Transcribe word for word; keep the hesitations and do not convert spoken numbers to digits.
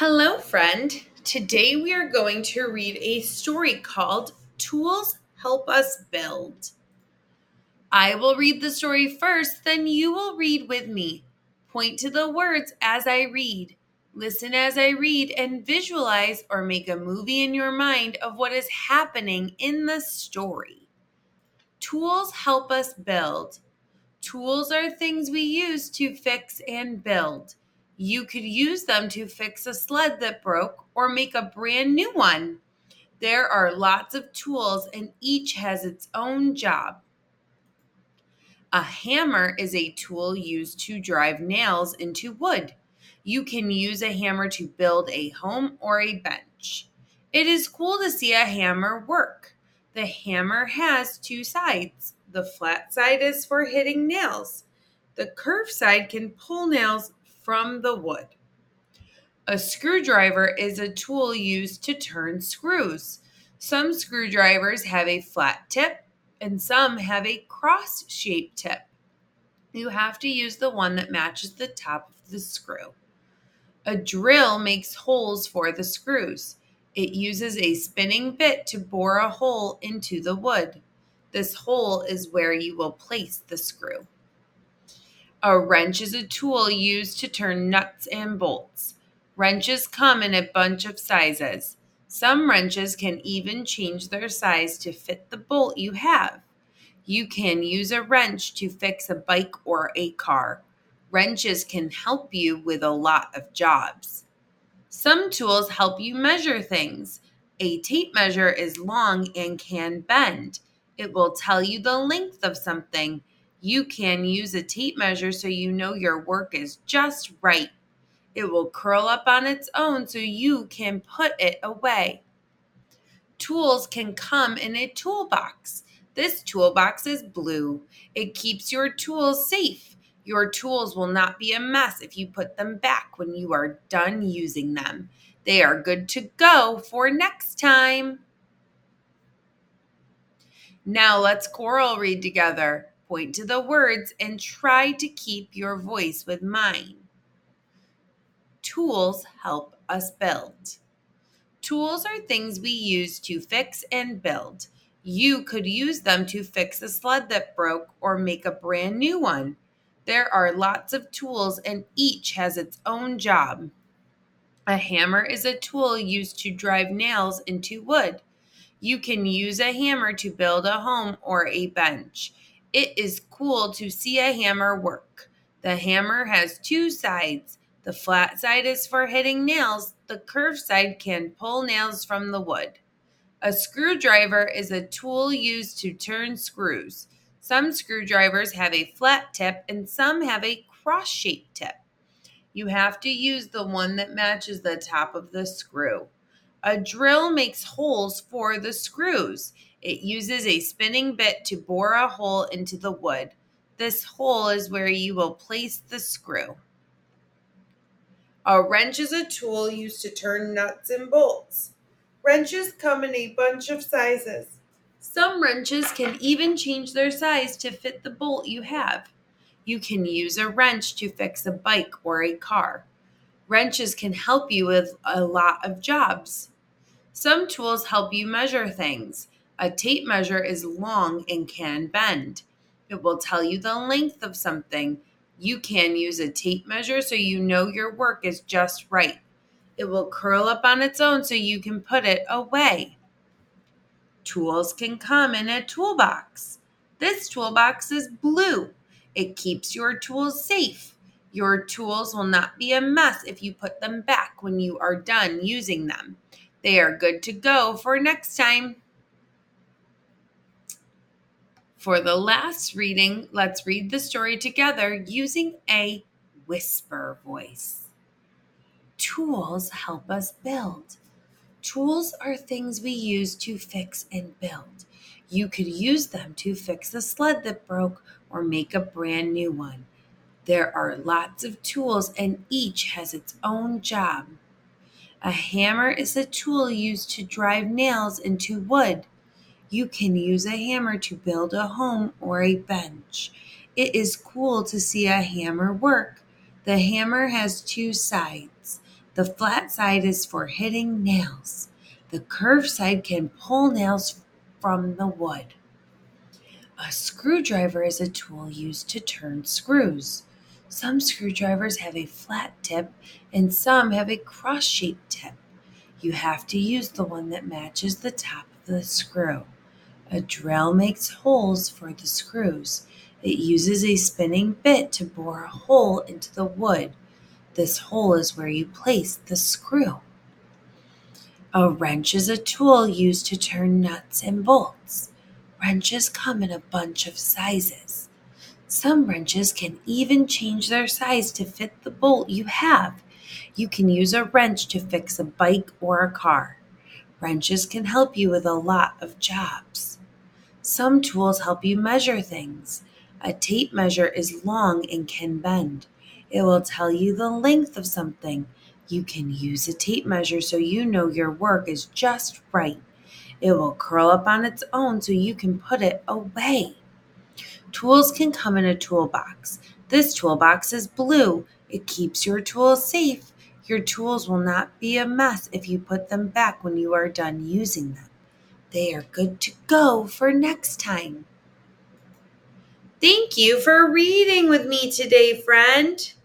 Hello, friend. Today we are going to read a story called Tools Help Us Build. I will read the story first, then you will read with me. Point to the words as I read. Listen as I read and visualize or make a movie in your mind of what is happening in the story. Tools help us build. Tools are things we use to fix and build. You could use them to fix a sled that broke or make a brand new one. There are lots of tools and each has its own job. A hammer is a tool used to drive nails into wood. You can use a hammer to build a home or a bench. It is cool to see a hammer work. The hammer has two sides. The flat side is for hitting nails. The curved side can pull nails from the wood. A screwdriver is a tool used to turn screws. Some screwdrivers have a flat tip and some have a cross-shaped tip. You have to use the one that matches the top of the screw. A drill makes holes for the screws. It uses a spinning bit to bore a hole into the wood. This hole is where you will place the screw. A wrench is a tool used to turn nuts and bolts. Wrenches come in a bunch of sizes. Some wrenches can even change their size to fit the bolt you have. You can use a wrench to fix a bike or a car. Wrenches can help you with a lot of jobs. Some tools help you measure things. A tape measure is long and can bend. It will tell you the length of something. You can use a tape measure so you know your work is just right. It will curl up on its own so you can put it away. Tools can come in a toolbox. This toolbox is blue. It keeps your tools safe. Your tools will not be a mess if you put them back when you are done using them. They are good to go for next time. Now let's choral read together. Point to the words and try to keep your voice with mine. Tools help us build. Tools are things we use to fix and build. You could use them to fix a sled that broke or make a brand new one. There are lots of tools and each has its own job. A hammer is a tool used to drive nails into wood. You can use a hammer to build a home or a bench. It is cool to see a hammer work. The hammer has two sides. The flat side is for hitting nails. The curved side can pull nails from the wood. A screwdriver is a tool used to turn screws. Some screwdrivers have a flat tip and some have a cross-shaped tip. You have to use the one that matches the top of the screw. A drill makes holes for the screws. It uses a spinning bit to bore a hole into the wood. This hole is where you will place the screw. A wrench is a tool used to turn nuts and bolts. Wrenches come in a bunch of sizes. Some wrenches can even change their size to fit the bolt you have. You can use a wrench to fix a bike or a car. Wrenches can help you with a lot of jobs. Some tools help you measure things. A tape measure is long and can bend. It will tell you the length of something. You can use a tape measure so you know your work is just right. It will curl up on its own so you can put it away. Tools can come in a toolbox. This toolbox is blue. It keeps your tools safe. Your tools will not be a mess if you put them back when you are done using them. They are good to go for next time. For the last reading, let's read the story together using a whisper voice. Tools help us build. Tools are things we use to fix and build. You could use them to fix a sled that broke or make a brand new one. There are lots of tools and each has its own job. A hammer is a tool used to drive nails into wood. You can use a hammer to build a home or a bench. It is cool to see a hammer work. The hammer has two sides. The flat side is for hitting nails. The curved side can pull nails from the wood. A screwdriver is a tool used to turn screws. Some screwdrivers have a flat tip and some have a cross-shaped tip. You have to use the one that matches the top of the screw. A drill makes holes for the screws. It uses a spinning bit to bore a hole into the wood. This hole is where you place the screw. A wrench is a tool used to turn nuts and bolts. Wrenches come in a bunch of sizes. Some wrenches can even change their size to fit the bolt you have. You can use a wrench to fix a bike or a car. Wrenches can help you with a lot of jobs. Some tools help you measure things. A tape measure is long and can bend. It will tell you the length of something. You can use a tape measure so you know your work is just right. It will curl up on its own so you can put it away. Tools can come in a toolbox. This toolbox is blue. It keeps your tools safe. Your tools will not be a mess if you put them back when you are done using them. They are good to go for next time. Thank you for reading with me today, friend.